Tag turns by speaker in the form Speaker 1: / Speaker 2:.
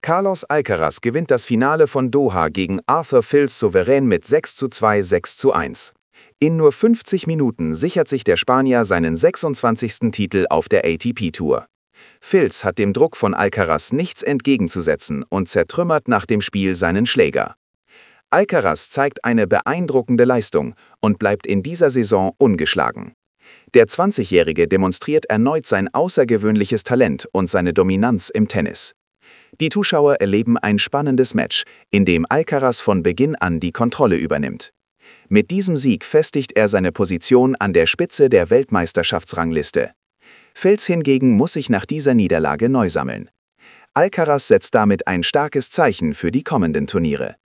Speaker 1: Carlos Alcaraz gewinnt das Finale von Doha gegen Arthur Fils souverän mit 6:2, 6:1. In nur 50 Minuten sichert sich der Spanier seinen 26. Titel auf der ATP-Tour. Fils hat dem Druck von Alcaraz nichts entgegenzusetzen und zertrümmert nach dem Spiel seinen Schläger. Alcaraz zeigt eine beeindruckende Leistung und bleibt in dieser Saison ungeschlagen. Der 20-Jährige demonstriert erneut sein außergewöhnliches Talent und seine Dominanz im Tennis. Die Zuschauer erleben ein spannendes Match, in dem Alcaraz von Beginn an die Kontrolle übernimmt. Mit diesem Sieg festigt er seine Position an der Spitze der Weltmeisterschaftsrangliste. Fils hingegen muss sich nach dieser Niederlage neu sammeln. Alcaraz setzt damit ein starkes Zeichen für die kommenden Turniere.